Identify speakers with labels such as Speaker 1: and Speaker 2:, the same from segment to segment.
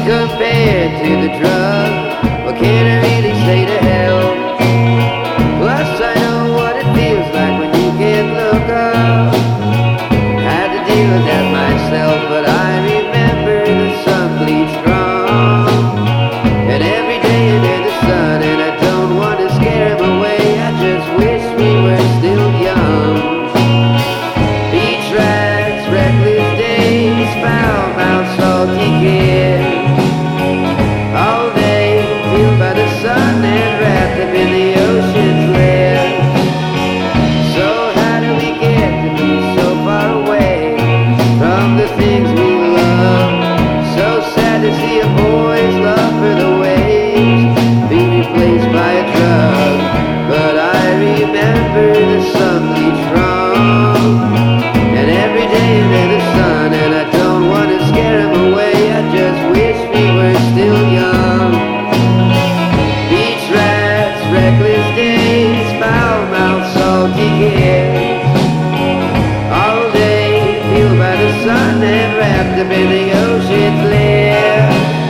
Speaker 1: compared to the drug. What can I really say to help? Plus I know what it feels like when you can't look up. Had to deal with that myself, but I remember the sun bleeds strong. And every day under the sun, and I don't want to scare him away, I just wish we were still young. Beach rats, reckless days, foul mouth, salty kids, all day fueled by the sun and wrapped up in the ocean's lair. So how do we get to be so far away from the things we love? So sad to see a boy's love for the waves be replaced by a drug. But I remember the sun bleeds strong, and every day under the sun, and I don't want to scare him away, I just wish we were still young. Beach rats, reckless days, foul mouth, salty kids, all day fueled by the sun and wrapped up in the ocean's lair.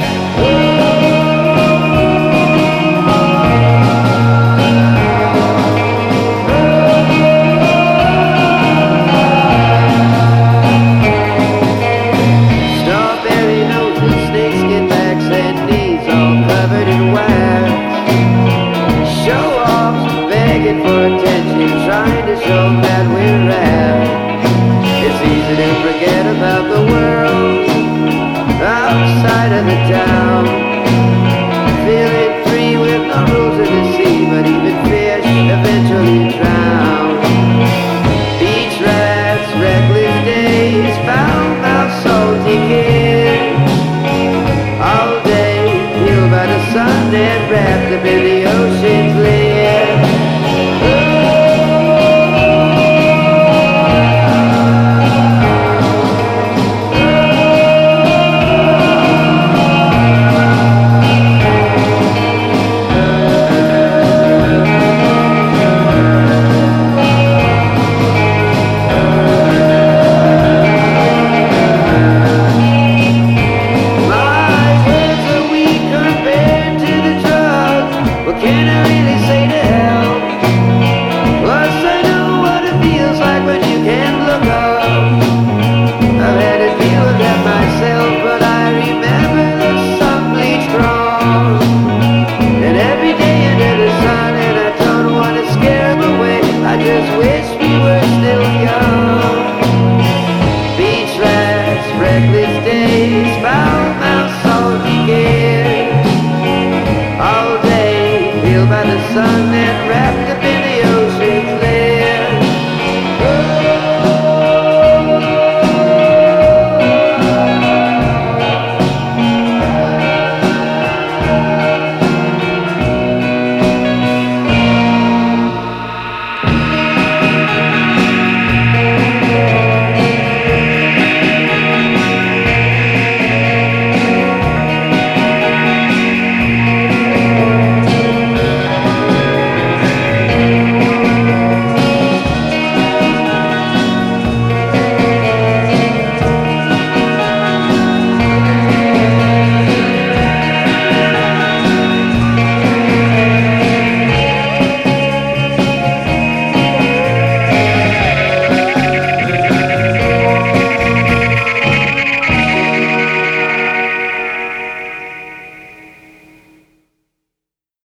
Speaker 1: Strawberry noses, snakeskin backs and knees all covered in wax. Show-offs begging for attention, trying to show that we're rad. It's easy to forget about the world outside of the town, feeling free with no rules or